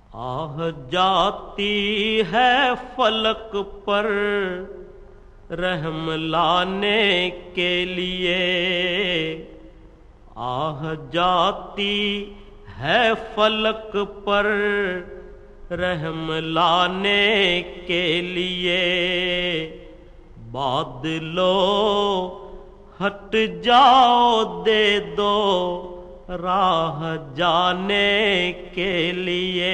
آہ جاتی ہے فلک پر رحم لانے کے لیے، آہ جاتی ہے فلک پر رحم لانے کے لیے، بادلو ہٹ جاؤ دے دو راہ جانے کے لیے،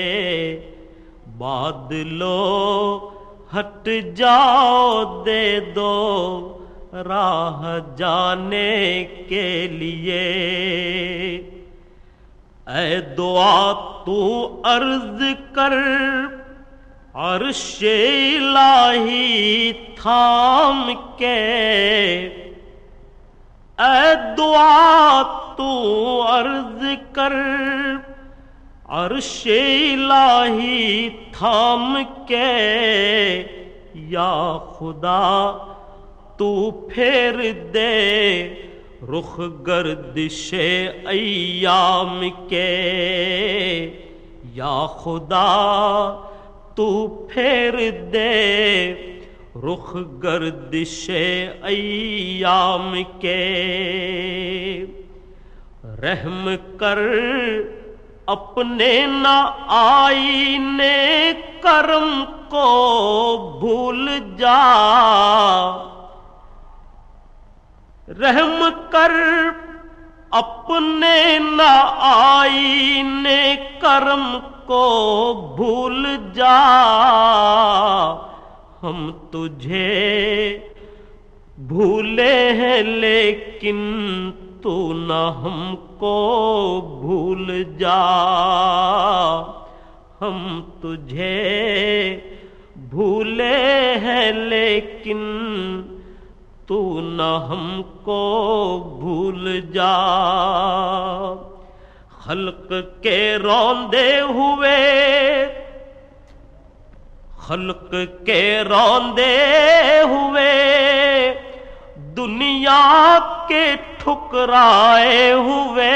بادلو ہٹ جاؤ دے دو راہ جانے کے لیے، اے دعا تو عرض کر عرش الہی تھام کے، اے دعا تو عرض کر عرش الہی تھام کے، یا خدا تو پھیر دے رخ گردش ایام کے، یا خدا تو پھیر دے رخ گردش ایام کے، رحم کر اپنے نہ آئینے کرم کو بھول جا، رحم کر اپنے نہ آئینے کرم کو بھول جا، ہم تجھے بھولے ہیں لیکن تو نہ ہم کو بھول جا، ہم تجھے بھولے ہیں لیکن تو نہ ہم کو بھول جا، خلق کے روندے ہوئے، خلق کے روندے ہوئے، دنیا کے ٹھکرائے ہوئے،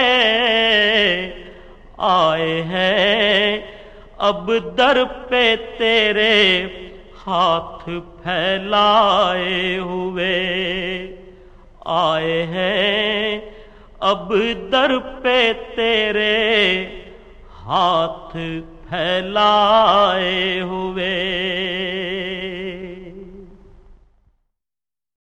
آئے ہیں اب در پہ تیرے ہاتھ پھیلائے ہوئے، آئے ہیں اب در پہ تیرے ہاتھ پھیلائے ہوئے۔